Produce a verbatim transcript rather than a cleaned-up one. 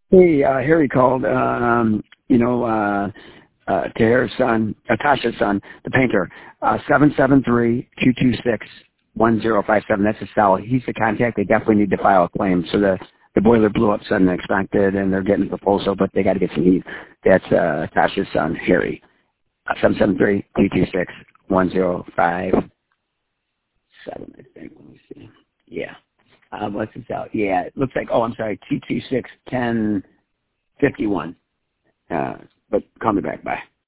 Hey, uh, Harry called, um, you know, uh, uh, Tahir's son, uh, Tasha's son, the painter, uh, seven seven three, two two six, one zero five seven. That's his cell. He's the contact. They definitely need to file a claim. So the, the boiler blew up sudden than expected, and they're getting a proposal, but they got to get some heat. That's uh, Tasha's son, Harry, uh, seven seven three, two two six, one zero five seven, I think. Let me see. Yeah. Uh, what's this out? Yeah, it looks like, oh, I'm sorry, two two six, ten fifty-one. Uh, but call me back. Bye.